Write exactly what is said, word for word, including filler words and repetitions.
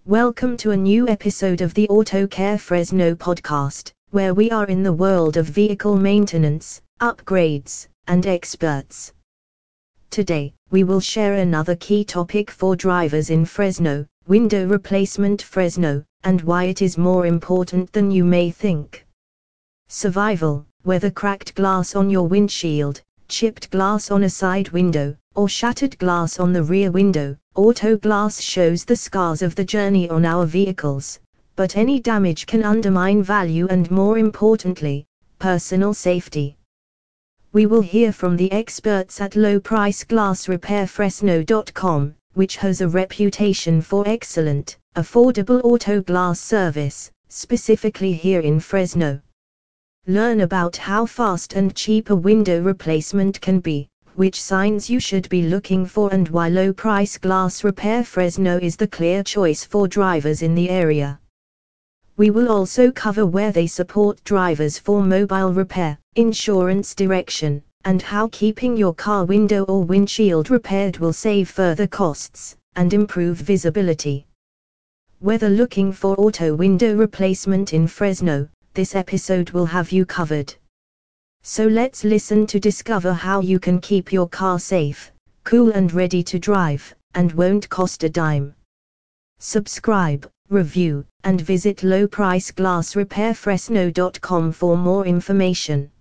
Welcome to a new episode of the Auto Care Fresno podcast, where we are in the world of vehicle maintenance, upgrades, and experts. Today, we will share another key topic for drivers in Fresno, window replacement Fresno, and why it is more important than you may think. Survival, whether cracked glass on your windshield, chipped glass on a side window, or shattered glass on the rear window, Auto Glass shows the scars of the journey on our vehicles, but any damage can undermine value and, more importantly, personal safety. We will hear from the experts at Low Price Glass Repair Fresno dot com, which has a reputation for excellent, affordable auto glass service, specifically here in Fresno. Learn about how fast and cheap a window replacement can be, which signs you should be looking for, and why Low Price Glass Repair Fresno is the clear choice for drivers in the area. We will also cover where they support drivers for mobile repair, insurance direction, and how keeping your car window or windshield repaired will save further costs and improve visibility. Whether looking for auto window replacement in Fresno, this episode will have you covered. So let's listen to discover how you can keep your car safe, cool and ready to drive, and won't cost a dime. Subscribe, review, and visit Low Price Glass Repair Fresno dot com for more information.